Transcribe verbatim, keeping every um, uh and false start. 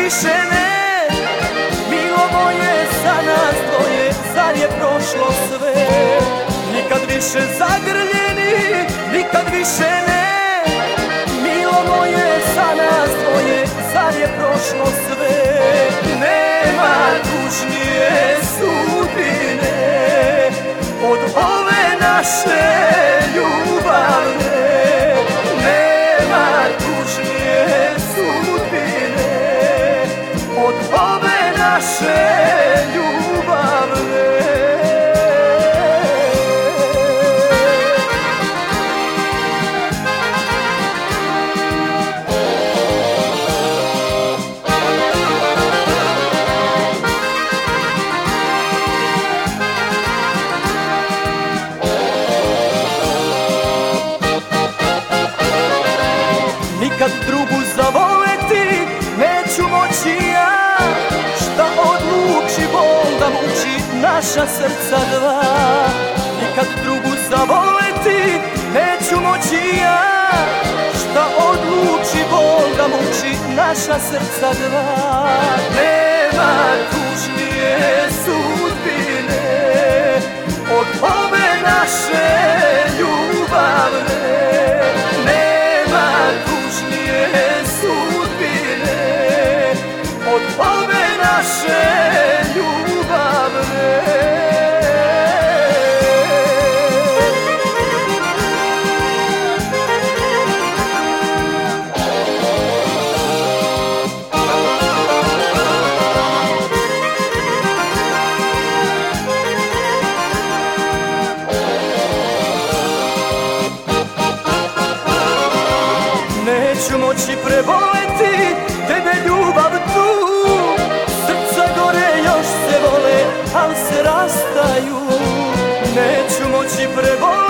više ne, milo moje za nas dvoje, zar je prošlo sve? Nikad više zagrljeni, nikad više ne, milo moje za nas dvoje, zar je prošlo sve? Nema tužnije sudbine od ove naše ljubavne. Nema tužnije sudbine od ove naše ljubavne. Nikad drugu zavoleti neću moći ja, šta odluči bol da muči naša srca dva. Nikad drugu zavoleti neću moći ja, šta odluči bol da muči naša srca dva. Nema tužnije sudbine od ove naše ljubavne. Sudbine od ove naše ljubavne. Neću moći preboleti tebe ljubav tu, srca gore još se vole, al se rastaju. Neću moći preboleti